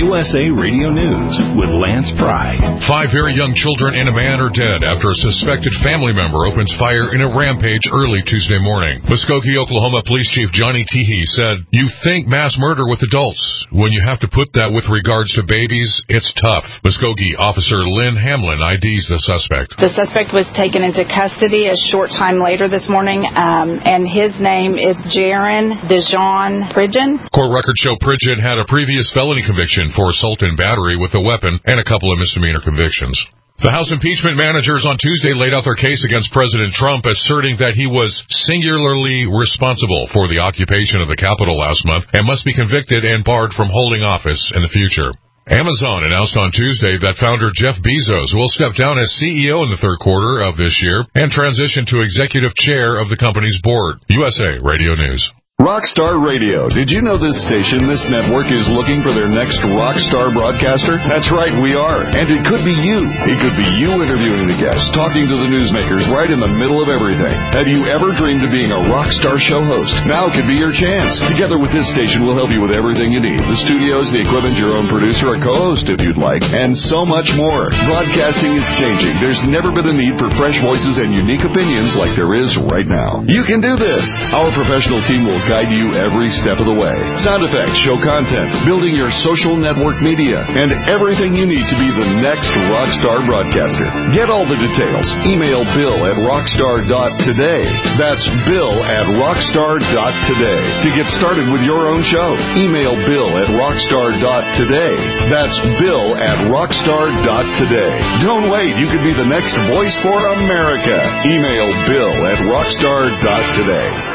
USA Radio News with Lance Pry. 5 very young children and a man are dead after a suspected family member opens fire in a rampage early Tuesday morning. Muskogee, Oklahoma Police Chief Johnny Teehee said, "You think mass murder with adults. When you have to put that with regards to babies, it's tough." Muskogee Officer Lynn Hamlin IDs the suspect. The suspect was taken into custody a short time later this morning, and his name is Jaron Dejon Pridgeon. Court records show Pridgeon had a previous felony conviction for assault and battery with a weapon and a couple of misdemeanor convictions. The House impeachment managers on Tuesday laid out their case against President Trump, asserting that he was singularly responsible for the occupation of the Capitol last month and must be convicted and barred from holding office in the future. Amazon announced on Tuesday that founder Jeff Bezos will step down as CEO in the third quarter of this year and transition to executive chair of the company's board. USA Radio News. Rockstar Radio. Did you know this station, this network, is looking for their next rockstar broadcaster? That's right, we are. And it could be you. It could be you interviewing the guests, talking to the newsmakers right in the middle of everything. Have you ever dreamed of being a rockstar show host? Now could be your chance. Together with this station, we'll help you with everything you need. The studios, the equipment, your own producer, a co-host if you'd like, and so much more. Broadcasting is changing. There's never been a need for fresh voices and unique opinions like there is right now. You can do this. Our professional team will guide you every step of the way. Sound effects, show content, building your social network media, and everything you need to be the next rockstar broadcaster. Get all the details. Email bill@rockstar.today. That's bill@rockstar.today. To get started with your own show, email bill@rockstar.today. That's bill@rockstar.today. Don't wait. You could be the next voice for America. Email bill@rockstar.today.